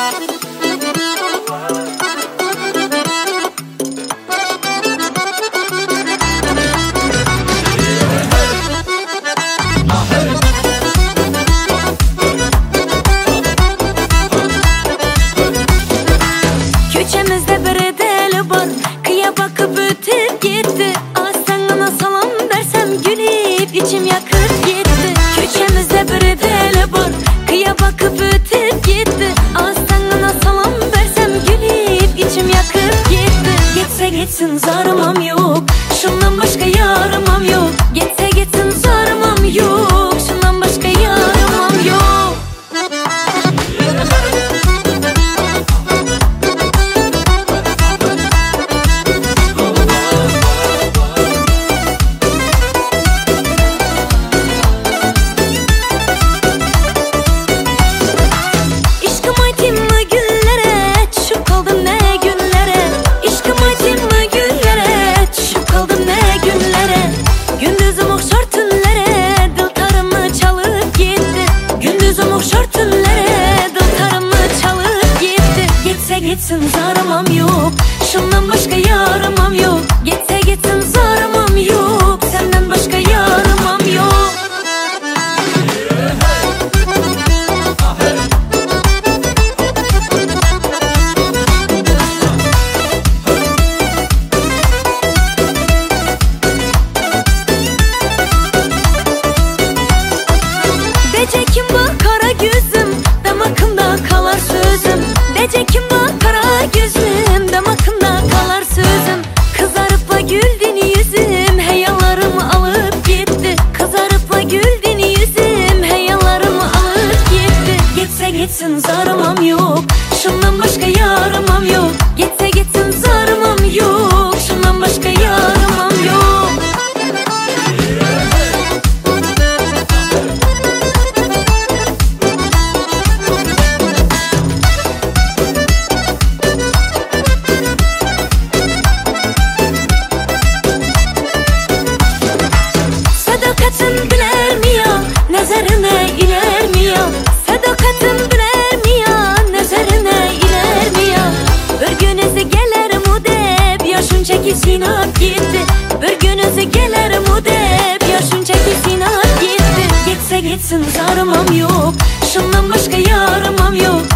Köçemizde bir deli var, kıya bakıp ötüp gitti. Ağzına salam dersem gülüp içim yakıp gitti. Köçemizde bir deli var, kıya bakıp ötüp gitti. Ağzına salam dersem gülüp içim yakıp gitti. Gitse gitsin zarmam yok, şundan başka yaramam yok. Gitse gitsin zarmam yok, şundan başka yaramam yok. Gitsin zaramam yok, şundan başka yaramam yok. Gitse gitsin zaramam yok, senden başka yaramam yok. Dece kim bak kara gözüm, damakımda kalar sözüm. Dece kim bak gözüm, damakımda kalar sözüm. Kızarıp da güldün yüzüm, heyalarımı alıp gitti. Kızarıp da güldün yüzüm, heyalarımı alıp gitti. Gitse gitsin zaramam yok, şundan başka yaramam yok. Gitse gitsin zaramam yok, şundan başka yaramam yok. Sadakatin biler mi ya, nazarına iler mi ya? Sadakatin biler mi ya, nazarına iler mi ya? Bir günüzü gelir mu dep, yaşın çekip sinap gitti. Bir günüzü gelir mu dep, yaşın çekip sinap gitti. Gitse gitsin zaramam yok, şundan başka yaramam yok.